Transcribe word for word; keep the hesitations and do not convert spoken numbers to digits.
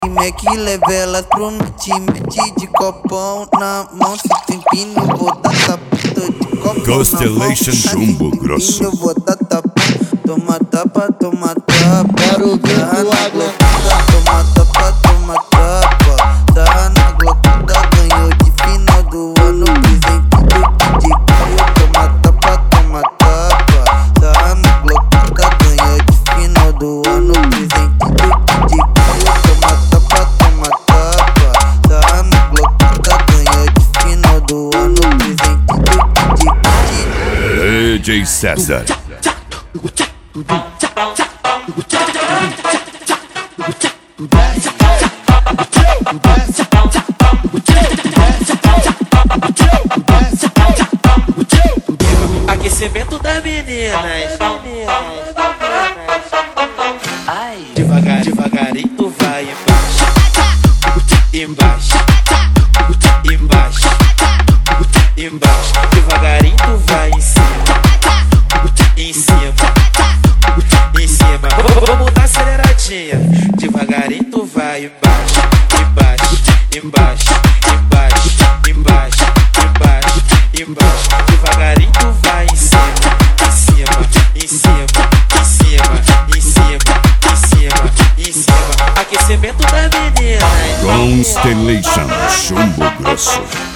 Mac leva elas pro mete, mete de copão na mão. Se tem pino, vou dar tapão de copão. Constellation Chumbo Grosso. Eu vou dar tapão. Toma tapa, toma tapa. Quero ver tu aguentar. Toma tapa, toma tapa. Sarra na glocada, ganhou de final do ano. Presente do D J Caio. Toma tapa, toma tapa. Sarra na glocada, ganhou de final do ano. Presente do D J Caio. Toma tapa, toma tapa. Sarra na glocada, ganhou de final do ano. Presente do D J Caio. D J César. Aquecimento das meninas. Ai, devagar, devagarinho tu vai embaixo, embaixo, embaixo, embaixo. Devagarinho tu vai em cima, em cima, em cima. Vamos dar aceleradinha. Devagarinho tu vai embaixo, embaixo, embaixo, embaixo, embaixo, embaixo, embaixo. Devagarinho tu vai em cima, em cima, em cima, em cima, em cima, em cima, em cima. Aquecimento das meninas. Constellation Chumbo Grosso.